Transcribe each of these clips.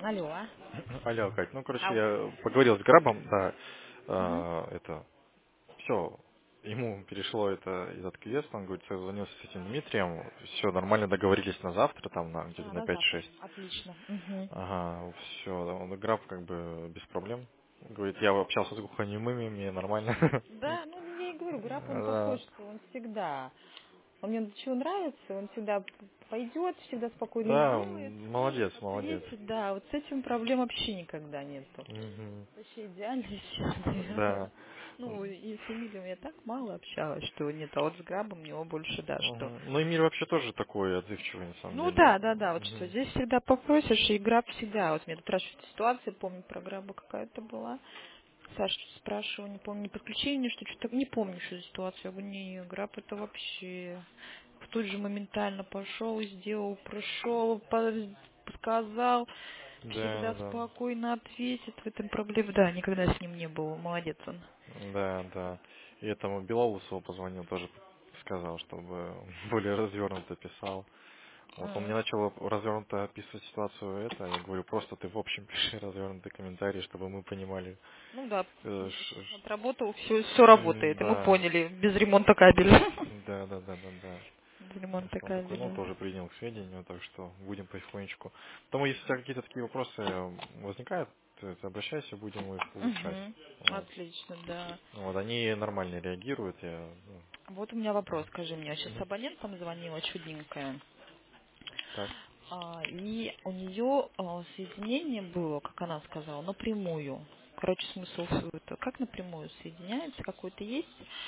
Алло. Алло, Кать, ну, короче, Ау. я поговорил с Грабом, да, Мгм. это, все, ему перешло этот квест, он говорит, созвонился с этим Дмитрием, все, нормально договорились на завтра, там, где-то А, на на пять завтра. шесть. Отлично. Мгм. Ага, все, он Граб как бы без проблем. Говорит, я общался с глухонемыми, мне нормально. Да, ну я и говорю, Граф, он такой, Да, что он всегда, он мне чего нравится, он всегда пойдет, всегда спокойно да, сделает, молодец, молодец. ответит, да, вот с этим проблем вообще никогда нету. Мгм. Вообще идеальный человек, наверное. Да. Ну, и с Эмилием я так мало общалась, что нет, а вот с Грабом у него больше, да, что. Мгм. Ну, Эмиль вообще тоже такой отзывчивый, на самом Ну деле. да, да, да, вот что Мгм. здесь всегда попросишь, и Граб всегда, вот мне тут раз что-то ситуация, помню, про Граба какая-то была. Саша спрашивал, не помню, не подключение, что-то не помню, что за ситуация. Я говорю, не, Граб это вообще. Тут же моментально пошел, сделал, прошел, сказал, Да, всегда да, да. спокойно ответит в этом проблеме. Да, никогда с ним не было, молодец он. Да, да. И этому Белоусову позвонил, тоже сказал, чтобы более развернуто писал. Вот он мне М. начал развернуто описывать ситуацию это, я говорю, просто ты в общем пиши развернутый комментарий, чтобы мы понимали. Ну да, э, видишь, ш- ш- отработал, все работает, и мы Да, поняли, без ремонта кабеля. да, да, да, да, да. Без Вот ремонта он такой, ну, кабеля. тоже принял к сведению, так что будем потихонечку. Потому если у тебя какие-то такие вопросы возникают, ты обращайся, будем их улучшать. Угу. Вот. Отлично, да. Вот, они нормально реагируют, я, ну, Вот у меня вопрос, скажи мне. Сейчас мгм. абонент там звонила чудненькая, Так, и у нее соединение было, как она сказала, напрямую. Короче, смысл всего этого. Как напрямую соединяется, какой-то есть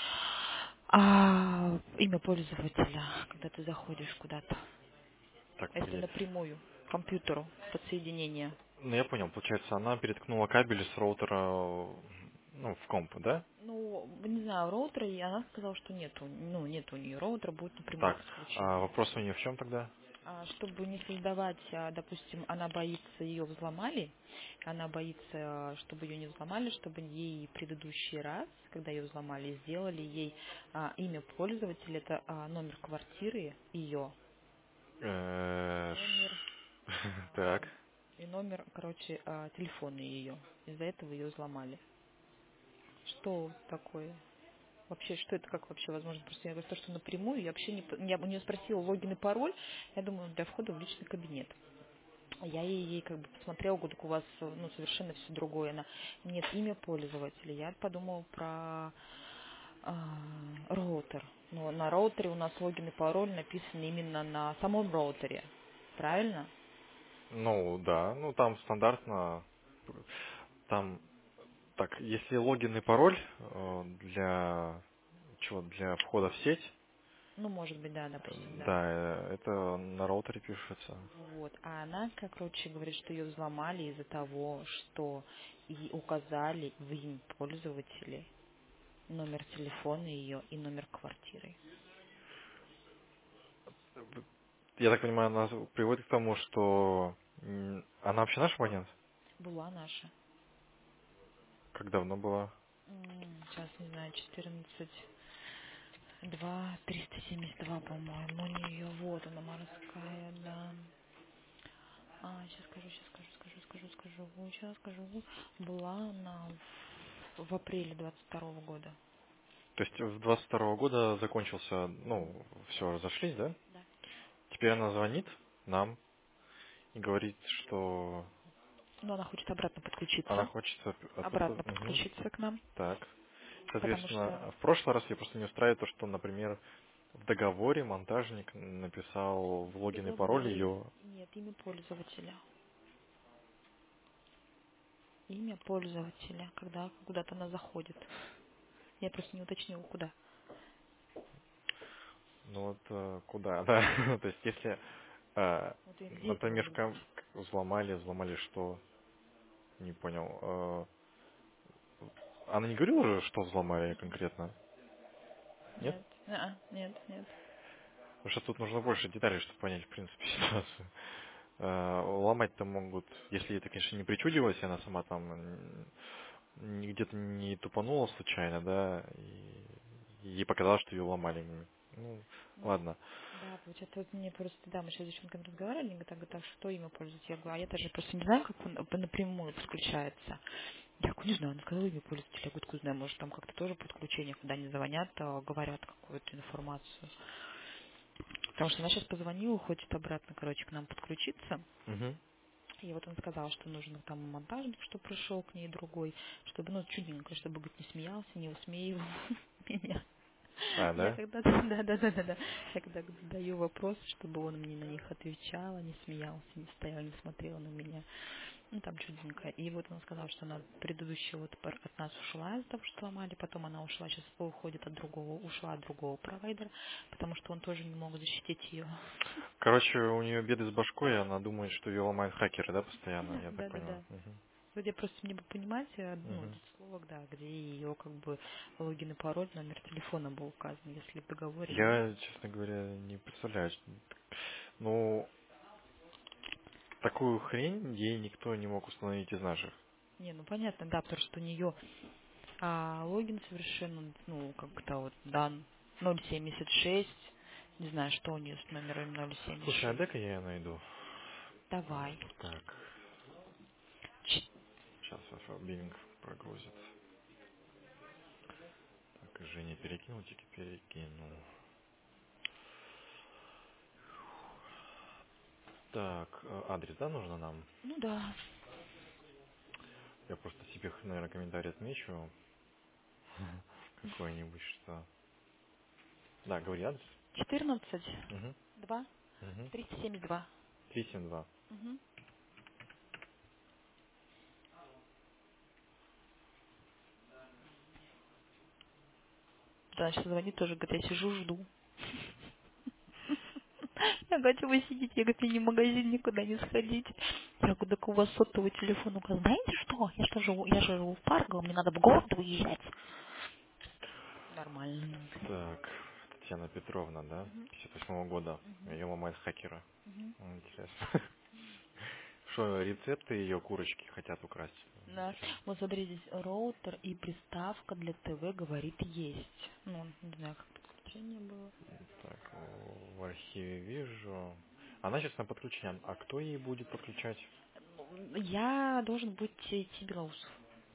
имя пользователя, когда ты заходишь куда-то. так, Это погоди. напрямую к компьютеру подсоединение. Ну, я понял, получается, она переткнула кабель с роутера, ну, в комп, да? Ну, не знаю, роутера, и она сказала, что нету, ну, нет у нее роутера, будет напрямую Так, а подключение. вопрос у нее в чем тогда? Чтобы не создавать, допустим, она боится, ее взломали, она боится, чтобы ее не взломали, чтобы ей предыдущий раз, когда ее взломали, сделали ей имя пользователя, это номер квартиры ее, номер Так. и номер, короче, телефона ее. Из-за этого ее взломали. Что такое? Вообще, что это, как вообще возможно? Просто я говорю, то, что напрямую, я вообще не... Я у нее спросила логин и пароль, я думаю, для входа в личный кабинет. Я ей как бы посмотрела, говорю, так у вас ну, совершенно все другое. Она, нет, имя пользователя. Я подумала про роутер. Но на роутере у нас логин и пароль написаны именно на самом роутере. Правильно? Ну, да, ну, там стандартно, там, так, если логин и пароль для, чего, для входа в сеть, Ну, может быть, да, допустим, да. да, это на роутере пишется. Вот. А она, как, короче, говорит, что ее взломали из-за того, что ей указали в имя пользователя номер телефона ее и номер квартиры. Я так понимаю, она приводит к тому, что она вообще наш абонент? Была наша. Как давно была? Сейчас, не знаю, 14, 2, 372, по-моему, у нее. Вот она, морская, да. Сейчас скажу. Сейчас скажу. Была она в апреле 22 года. То есть в 22 года закончился, ну, все, разошлись, да? Да. Теперь она звонит нам и говорит, что Но она хочет обратно она подключиться. хочет оттуда. Обратно Мгм. подключиться к нам. Так. Потому что, Соответственно, в прошлый раз я просто не устраивает то, что, например, в договоре монтажник написал в в логин и пароль договоре ее. нет имя пользователя. Имя пользователя, когда куда-то она заходит. Я просто не уточнила, куда. Ну вот куда, да. То есть если, Вот и где это например, может быть? взломали что, не понял. Она не говорила уже, что взломали конкретно? Нет? Нет. Нет. Потому что тут нужно больше деталей, чтобы понять, в принципе, ситуацию. Ломать-то могут, если это, конечно, не причудилось, и она сама там где-то не тупанула случайно, да, и ей показалось, что ее ломали. Ну, ладно. Да, получается, вот мне просто, да, мы сейчас с девчонками разговаривали, они говорят, а что имя пользуется? Я говорю, а я даже просто не знаю, как он напрямую подключается. Я говорю, не знаю, она сказала имя пользователя. Я говорю, откуда знаю, может, там как-то тоже подключение, когда они звонят, говорят какую-то информацию. Потому что она сейчас позвонила, хочет обратно, короче, к нам подключиться. Мгм. И вот он сказал, что нужно там монтажник, чтобы пришел к ней другой, чтобы, ну, чудненько, чтобы, говорит, не смеялся, не высмеивал меня. А, Я да? когда, да. Я когда задаю вопрос, чтобы он мне на них отвечал, а не смеялся, не стоял, не смотрел на меня. Ну, там чудненько. И вот он сказал, что она предыдущая вот от нас ушла из-за того, что ломали, потом она ушла, сейчас уходит от другого, ушла от другого провайдера, потому что он тоже не мог защитить ее. Короче, у нее беды с башкой, и она думает, что ее ломают хакеры, да, постоянно, я так понял. Да. Мгм. Вот я просто мне бы понимать, ну, Мгм. слово, да, где ее как бы логин и пароль, номер телефона был указан, если в договоре нет. Я, честно говоря, не представляю. Ну, такую хрень ей никто не мог установить из наших. Не, ну понятно, да, потому что у нее логин совершенно, ну, как-то вот дан 076, не знаю, что у нее с номером Слушай, а 076. дай-ка я ее найду. Давай. Так, сейчас Бинг прогрузит. Так, Женя перекинул, тики перекинул. Так, адрес, да, нужно нам? Ну да. Я просто себе, наверное, комментарий отмечу. Какой-нибудь, что... Да, говори адрес. 14 Угу. 2 Угу. 372. 372. Угу. Да, сейчас звонит тоже, говорит, я сижу, жду. Я говорю, «А вы сидите, я говорю, мне ни в магазин никуда не сходить. Я говорю, так у вас сотовый телефон указан. Знаете что? Я же живу в Парго, мне надо в город выезжать. Нормально. Так, Татьяна Петровна, да? Мгм. 58 года. Мгм. Ее мама из хакера. Мгм. Интересно. Что, рецепты ее курочки хотят украсть? Да. Интересно. Вот смотри, здесь роутер и приставка для ТВ, говорит, есть. Ну, не знаю, как подключение было. Так, в архиве вижу. Она сейчас на подключение. А кто ей будет подключать? Я должен быть идти Белоусов.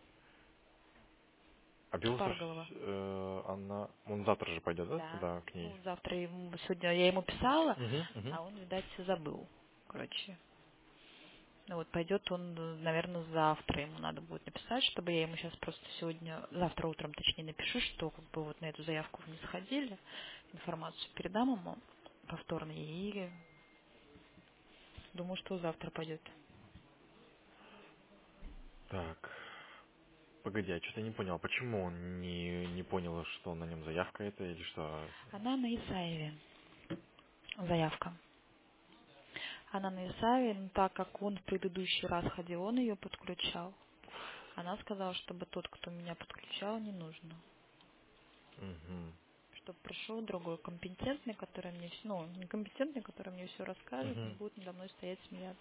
А Белусов, Парголова. она... Он завтра же пойдет, да, Да. туда, к ней? Ну, завтра ему, сегодня я ему писала, Угу, угу. а он, видать, забыл. Короче. Ну вот пойдет он, наверное, завтра ему надо будет написать, чтобы я ему сейчас просто сегодня, завтра утром точнее напишу, что как бы вот на эту заявку вы не сходили, информацию передам ему повторно и думаю, что завтра пойдет. Так, погоди, я что-то не понял, а почему он не понял, что на нем заявка это или что? Она на Исаеве, заявка. Она на Исаеве, но так как он в предыдущий раз ходил, он ее подключал. Она сказала, чтобы тот, кто меня подключал, не нужно. Угу, Чтобы пришел другой компетентный, который мне все, ну, некомпетентный, который мне все расскажет, не угу. будет надо мной стоять смеяться.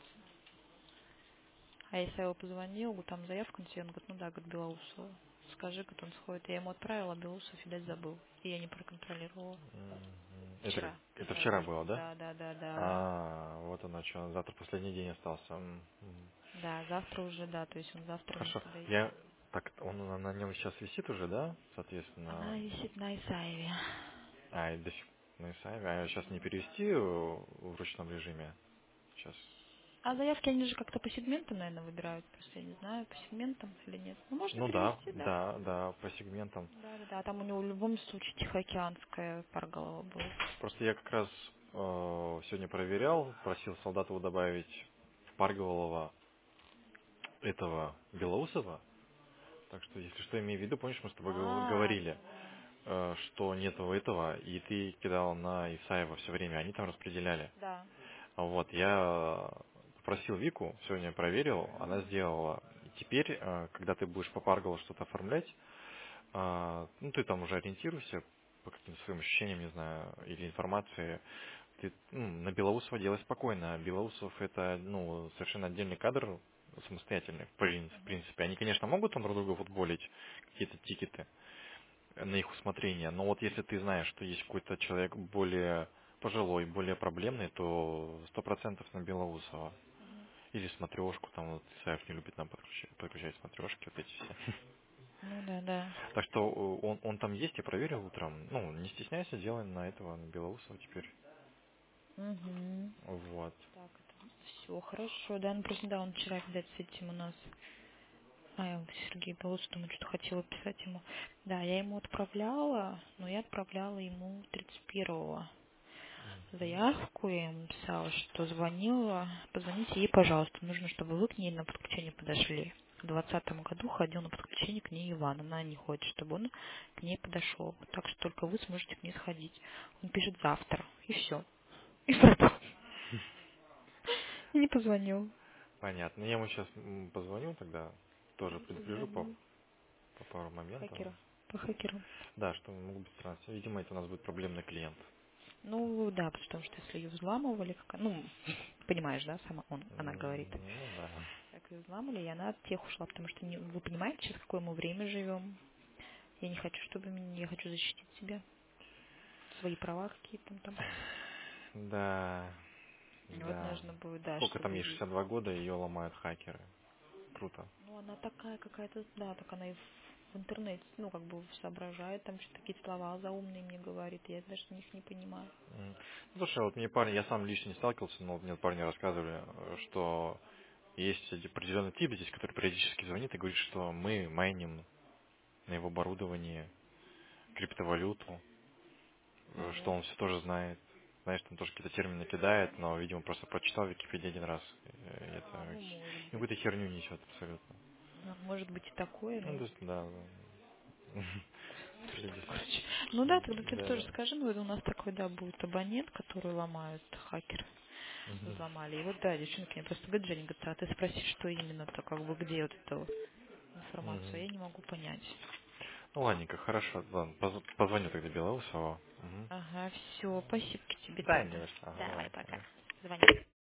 А если я его позвонил, там заявка на тебя, он говорит, ну да, говорит, Белоусова. Скажи, как он сходит. Я ему отправила, а Белоусов, видать, забыл. И я не проконтролировала. Это, Вчера. это Вчера вчера вечером. было, да? Да. А, вот оно что, завтра последний день остался. Да, завтра уже, да, то есть он завтра мне Хорошо. туда идти. Я так, он на нем сейчас висит уже, да? Она Соответственно. висит на Исаеве. А, и до сих на Исаеве. А сейчас не перевести в ручном режиме? Сейчас. А заявки они же как-то по сегментам, наверное, выбирают. Просто я не знаю, по сегментам или нет. Ну, можно Ну да, перевести, да. да, по сегментам. Да. Там у него в любом случае Тихоокеанская парголова будет. Просто я как раз сегодня проверял, просил Солдатову добавить в Парголова этого Белоусова. Так что, если что, имею в виду, помнишь, мы с тобой говорили, Да. что нету этого, и ты кидал на Исаева все время, они там распределяли. Да. Вот, я попросил Вику, сегодня проверил, она Мгм. сделала. И теперь, когда ты будешь по Парголу что-то оформлять, ну, ты там уже ориентируйся по каким-то своим ощущениям, не знаю, или информации. Ты на Белоусова делай спокойно. Белоусов это, ну, совершенно отдельный кадр, самостоятельный, в принципе. Они, конечно, могут там друг друга футболить, какие-то тикеты на их усмотрение, но вот если ты знаешь, что есть какой-то человек более пожилой, более проблемный, то 100% на Белоусова. Или смотрешку, там вот Исаев не любит нам подключать смотрешки, вот эти все. Ну да, да. Так что он там есть, я проверил утром. Ну, не стесняйся, делай на этого, на Белоусова теперь. Угу. Вот. Так, это все хорошо. Да, ну просто да, он вчера, видать, с этим у нас. Сергей Белоусов, думаю, что хотела писать ему. Да, я ему отправляла, но я отправляла ему 31-го заявку. Я ему писала, что звонила. Позвоните ей, пожалуйста. Нужно, чтобы вы к ней на подключение подошли. В 2020 году ходил на подключение к ней Иван. Она не хочет, чтобы он к ней подошел. Так что только вы сможете к ней сходить. Он пишет завтра. И все. И пропал. Не позвонил. Понятно. Я ему сейчас позвоню тогда, тоже предупрежу Позвонил. по пару моментов. Хакера. По хакеру. Да, что могут быть странности. Видимо, это у нас будет проблемный клиент. Ну, да, потому что если ее взламывали, ну, понимаешь, да, сама она говорит. Ну да. Так ее взламывали, и она от тех ушла, потому что вы понимаете, сейчас какое мы время живем. Я не хочу, я хочу защитить себя, свои права какие-то там. Да, И вот да. нужно будет, да, Сколько там чтобы ей, ей. 62 года, ее ломают хакеры. Круто. Ну, она такая какая-то, да, так она и в интернете, ну, как бы соображает, там что-то такие слова заумные мне говорит, я даже их не понимаю. Слушай, вот мне парни, я сам лично не сталкивался, но вот мне парни рассказывали, что есть определенный тип здесь, который периодически звонит и говорит, что мы майним на его оборудовании криптовалюту, А, что да? он все тоже знает. Знаешь, там тоже какие-то термины кидает, но, видимо, просто прочитал в Википедии один раз. А, Это ну, может быть. какую-то херню несет абсолютно. Может быть и такое, Ну, ну. то есть, да, да. Люди, Короче. Ну да, тогда ты да, тоже да. скажи, ну, это у нас такой, да, будет абонент, который ломают хакеры. Мгм. Взломали. И вот, да, девчонки мне просто говорят, Женя, говорит, а ты спроси, что именно-то, как бы, где вот эту информацию, а Мгм. я не могу понять. Ну, ладненько, хорошо. Ладно, позвоню тогда Белоусову. Мгм. Ага, все, спасибо тебе Да, не тогда. за что. Ага, Давай, давай. пока. Ага. Звони.